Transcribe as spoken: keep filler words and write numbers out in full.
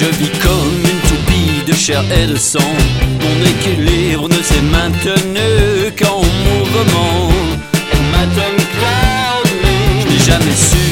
Je vis comme une toupie de chair et de sang. Mon équilibre ne s'est maintenu qu'en mouvement. On m'attend cloud, je n'ai jamais su